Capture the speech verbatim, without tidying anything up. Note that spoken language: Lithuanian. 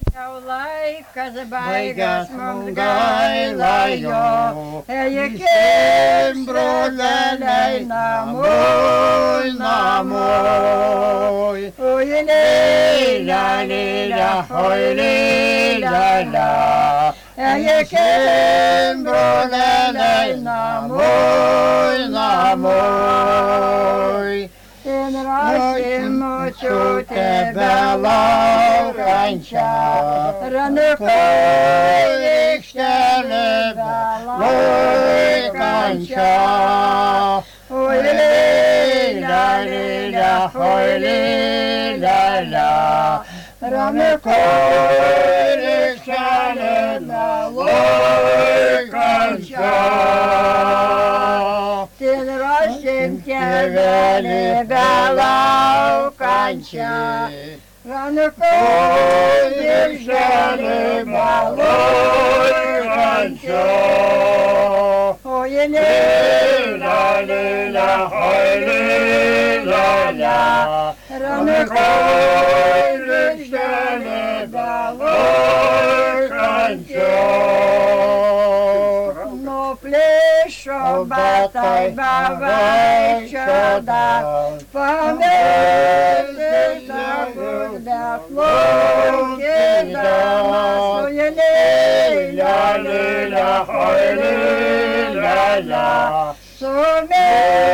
Jau laikas baigas mums gaila jo, eikim broleliai namui, namui. Oi lila, lila, oi lila, la, eikim broleliai namui, namui. Ten rasim močiutė belaukiančią, ranukai aikštelė belaukiančią. Oi lila, lila, oi lila, la, ranukai aikštelė belaukiančią. Ten rasim tėvelį belaukiančią, ranukai aikštelė belaukiančią. Oi lila, lila, oi lila, la, ranukai aikštelė belaukiančią. Nuplėšo batai bevaikščiodama, pamiršęs takus beplaukydamas. Oi lila, lila, oi lila, la, su